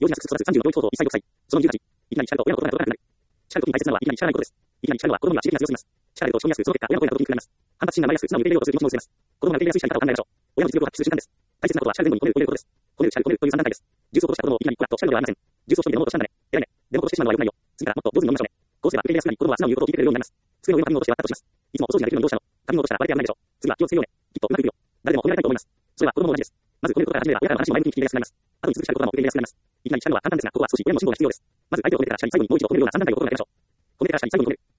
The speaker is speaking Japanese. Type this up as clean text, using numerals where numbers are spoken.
幼児がすくすく育つ30の教育等々一切6歳。その28、いきなり叱ると親の心が届かなくなる。叱るときに大切なのはいきなり叱らないことです。いきなり叱るのは子供には刺激が強すぎます。叱られると人にやすく、その結果、親の声が届きにくくなります。反発心が生まれやすく、素直に受け入れようとする気持ちも薄れます。子供が受け入れやすい叱り方を考えましょう。親の実力を発揮する瞬間です。大切なことは叱る前後に褒めることです。褒める、叱る、褒めるという3段階です。ジュースを落とした子供をいきなりこらっと叱るのではありません。ジュースを一人で飲もうとしたんだね。偉いね。でも落としてしまうのは良くないよ。次からもっと上手に飲みましょうね。こうすれば受け入れやすくなり、子供は素直に言うことを聞いてくれるようになります。机の上の紙を落として割ったとします。いつもお掃除ができるのにどうしたの？紙を落としたら割れてやらないでしょ。次は気をつけようね。きっとうまくいくよ。誰でも褒められたいと思います。それは子供も同じです。まず褒めることから始めれば親からの話も前向きに聞き入れやすくなります。後に続く叱ることも受け入れやすくなります。いきなり叱るのは簡単ですが、ここは少し親の辛抱が必要です。まず相手を褒めてから下に最後にもう一度褒めるような3段階を心がけましょう。褒めてから下に最後に褒める。